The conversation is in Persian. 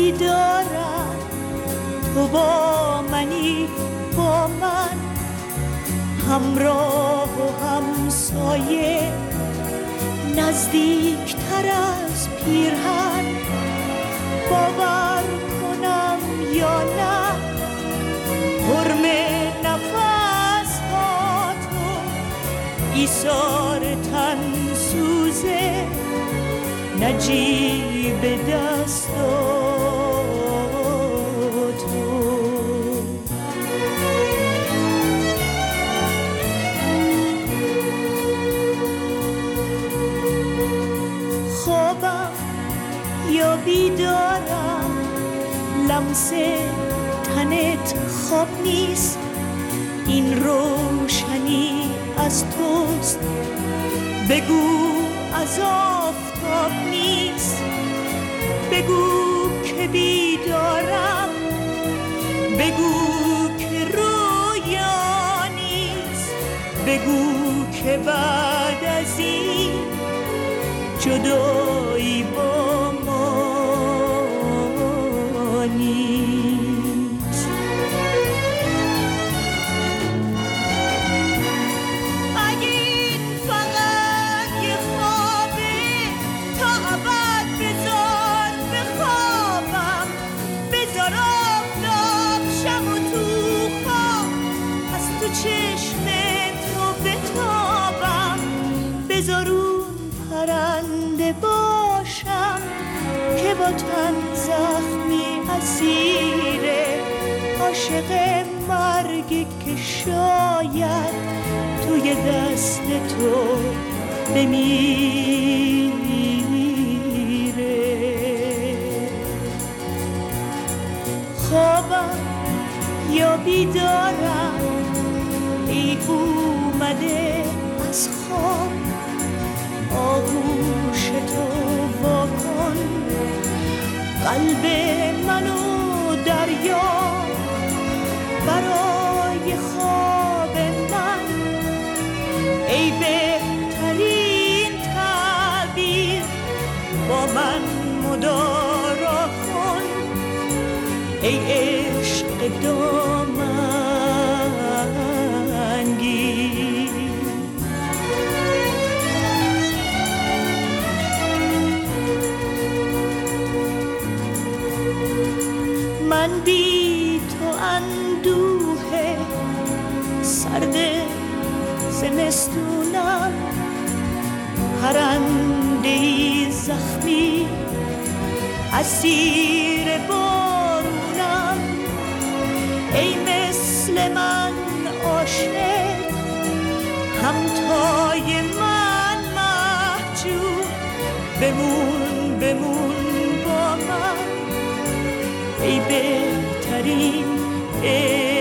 بیدارم، تو با منی، با من همراه و همسایه، نزدیکتر از پیرهن. باور کنم یا نه، حرم نفس ها تو، ایثار تن سوزه، نجیب دستا تو. خوابم یا بیدارم، لمس تنت خواب نیست، این روشنی از توست. بگو از آفتاب نیست، بگو که بیدارم، بگو که رویا نیست، بگو که بعد از این جدایی با ما نیست. اگه این فقط یه خوابه، تا ابد بذار بخوابم، بذار آفتاب شم و تو خواب از تو چشم تو بتابم، بذار اون پرنده باشم که با تن زخمی اسیره، عاشق مرگی که شاید توی دست تو بمیره. خوابم یا بیدارم، ای اومده از خواب، آغوش تو واکن قلب منو دریا، برای خواب من ای بهترین تعبیر، با من مدارا کن ای عشق دامنگیر. من بی تو اندوه سرد زمستونم، پرنده‌ای زخمی اسیر بارونم، ای مثل من عاشق همتای من محجوب، بمون بمون با من ای بهترین